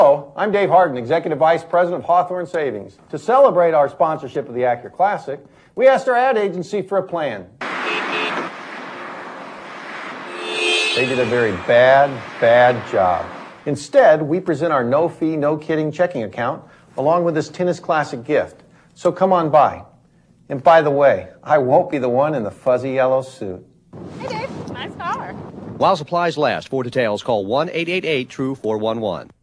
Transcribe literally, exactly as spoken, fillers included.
Hello, I'm Dave Harden, Executive Vice President of Hawthorne Savings. To celebrate our sponsorship of the Acura Classic, we asked our ad agency for a plan. They did a very bad, bad job. Instead, we present our no-fee, no-kidding checking account along with this Tennis Classic gift. So come on by. And by the way, I won't be the one in the fuzzy yellow suit. Hey, Dave. Nice car. While supplies last, for details, call one eight eight eight, T R U E four one one.